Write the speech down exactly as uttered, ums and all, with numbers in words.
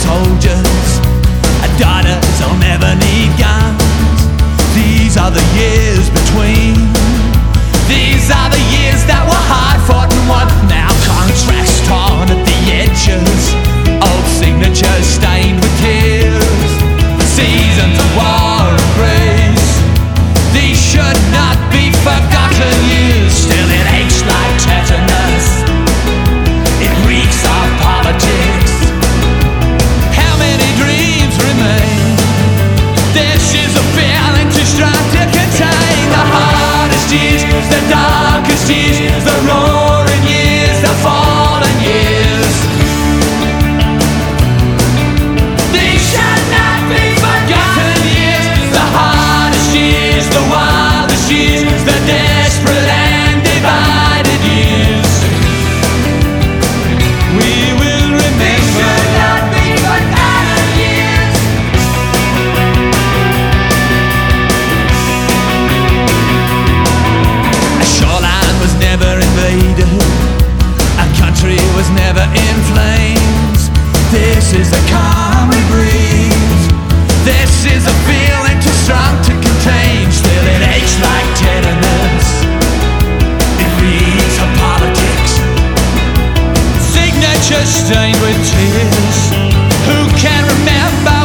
soldiers, daughters will never need guns. These are the years between. These are the years that were hard fought and won. Now contracts torn at the edges, old signatures stained with tears. Seasons of war and grace, these should not be forgotten years. Still it aches like tetanus, it reeks of politics. How many dreams remain? This is a feeling too strong to contain. The hardest years, the darkest years, the roaring years, the fallen years. These should not be forgotten years. The hardest years, the wildest years, the desperate and divided years. We will remember. These should not be forgotten years. A shoreline was never invaded, a country was never in flames. This is the calm we breathe. This is a feeling too strong to contain. Still it aches like tetanus, it reeks of politics. Signatures stained with tears. Who can remember